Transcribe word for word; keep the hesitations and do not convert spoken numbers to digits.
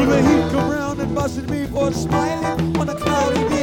When he'd come round and busted me for smiling on a cloudy day.